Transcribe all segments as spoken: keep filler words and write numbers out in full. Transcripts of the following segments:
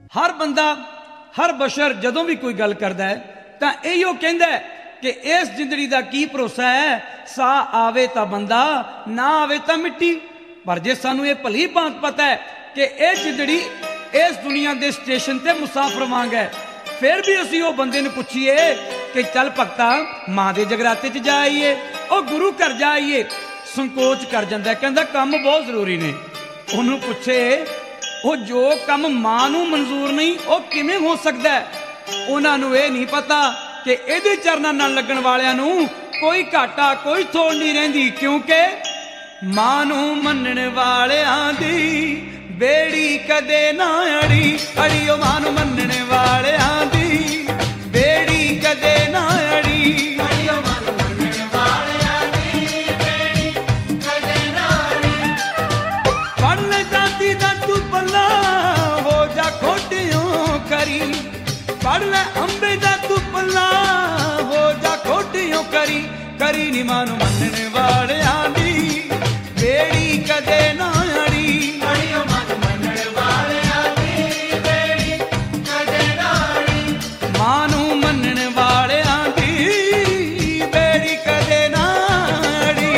हर बंदा हर बशर जदों भी कोई गल करता है तो इहो कहता है कि इस जिंदड़ी का की भरोसा है, सा आवे तो बंदा ना आवे तो मिट्टी। पर जे सानू ये भली भांत पता है कि यह जिंदड़ी इस दुनिया के स्टेशन ते मुसाफर वांग है, फिर भी असी वो बंदे नूं पुछीए कि चल भगता मां दे जगराते च जाइए, और गुरु घर जाइए, संकोच कर जाता है, कहता काम बहुत जरूरी ने। उन्होंने पूछे वो जो काम मां नूं मंजूर नहीं वो किवें हो सकता है। उन्होंने ये नहीं पता कि इहदे चरनां नाल लगन वालियां नूं कोई घाटा कोई थोड़ नहीं रहिंदी, क्योंकि मां नूं मनण वालियां दी बेड़ी कदे ना अड़ी। अड़ियो मां नूं मनण वालियां दी बेड़ी कदे ना अड़ी। अड़ियो मां नूं मनण वालियां दी बेड़ी कदे ना अड़ी। पढ़ ले जाती दा तू पल्ला हो जा खोटियों करी, पढ़ ले अंबे दा तू पल्ला हो जा खोटियों करी। करी नी मां नूं मनण वालियां दी बेड़ी कदे ना अड़ी। अड़ियो मां नूं मनण वालियां दी बेड़ी कदे ना अड़ी। मां नूं मनण वालियां दी बेड़ी कदे ना अड़ी।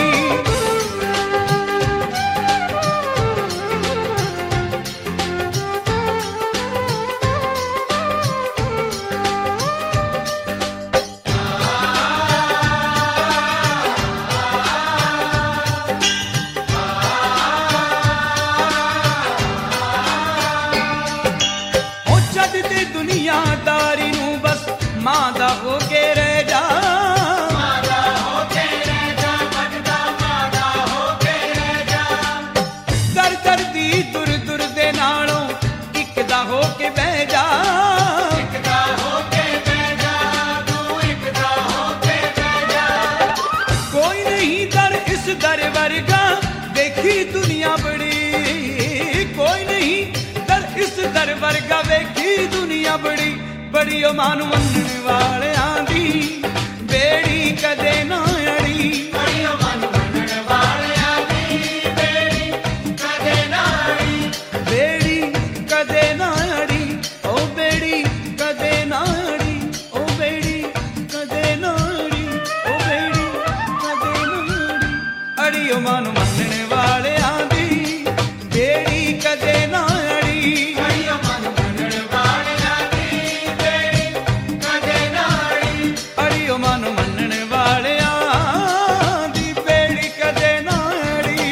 दुनियादारी नूं बस मां दा हो के रह जा, मां दा हो के रह जा, बजदा मां दा हो के रह जा। दर दर दी दुर दुर दे नालों इक दा हो के बह जा, इक दा हो के बह जा, तू इक दा हो के बह जा। कोई नहीं दर इस दर वर्गा देखी दुनिया बड़ी, कोई नहीं दर इस दर वर्गा वेखी दुनिया बड़ी। बड़ी ओ मां नूं मनण वालियां दी बेड़ी कदे ना अड़ी। बड़ी ओ मां नूं मनण वालियां दी बेड़ी कदे ना अड़ी। बेड़ी कदे ना अड़ी, ओ बेड़ी कदे ना अड़ी, ओ बेड़ी कदे ना अड़ी, ओ बेड़ी कदे ना अड़ी। अड़ी ओ मां नूं मनण वालियां दी बेड़ी कदे ना अड़ी। अड़ी ओ मां नूं मनण वालियां दी बेड़ी कदे ना अड़ी। अड़ी ओ मां नूं मनण वालियां दी बेड़ी कदे ना अड़ी।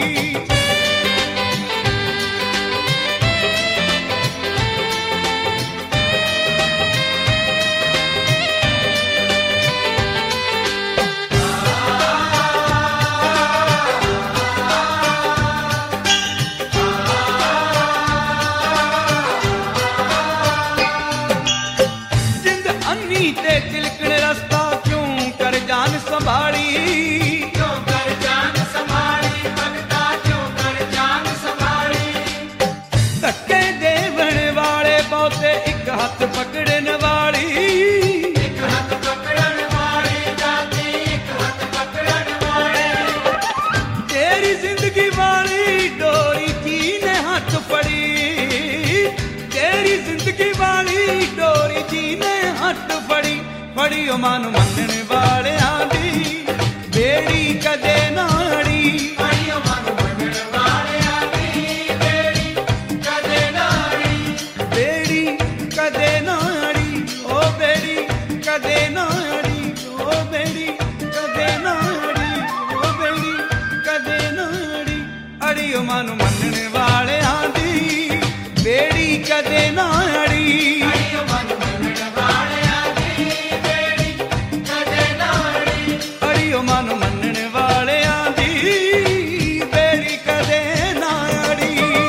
जिंद अन्नी ते तिलकण रस्ता क्यों कर जान संभाली, क्यों कर जान संभाली, भगता क्यों कर जान संभाली। धक्के देवण वाले बहुते एक हथ पकड़न वाली, एक हथ पकड़न वाली जाती, एक हथ पकड़न वाले। तेरी जिंदगी वाली डोरी किने हाथ फड़ी, तेरी जिंदगी वाली डोरी किने हाथ फड़ी। फड़ी ओ मां नूं मनण वालियां दी बेड़ी कदे ना अड़ी। फड़ी ओ मां नूं मनण वालियां दी बेड़ी कदे ना अड़ी। बेड़ी कदे ना अड़ी, ओ बेड़ी कदे ना अड़ी, ओ बेड़ी कदे ना अड़ी, ओ बेड़ी कदे ना अड़ी। अड़ी ओ मां नूं मनण वालियां दी बेड़ी कदे ना अड़ी। अड़ी ओ मां नूं मनण वालियां दी बेड़ी कदे ना अड़ी। अड़ी ओ मां नूं मनण वालियां दी बेड़ी कदे ना अड़ी।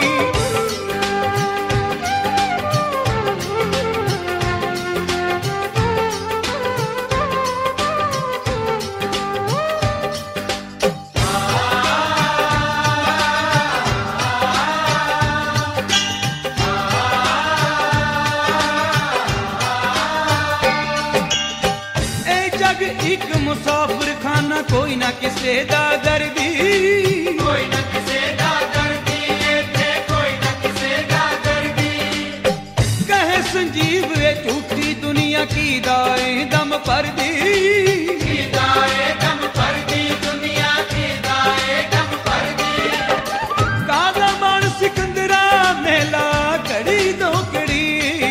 एक मुसाफिर खाना कोई ना किसे दा दर्दी, कोई ना किसे दा दर्दी, कोई ना किसे दा दर्दी। संजीव वे झूठी दुनिया की दाए दम भरदी की दाए दम भरदी दुनिया की दाए दम भरदी काला मान सिकंदरा मेला कड़ी दो कड़ी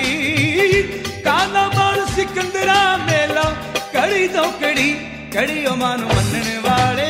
काला मान सिकंदरा मेला कड़ी दो कड़ी कड़ी ओ मानो मनने वाले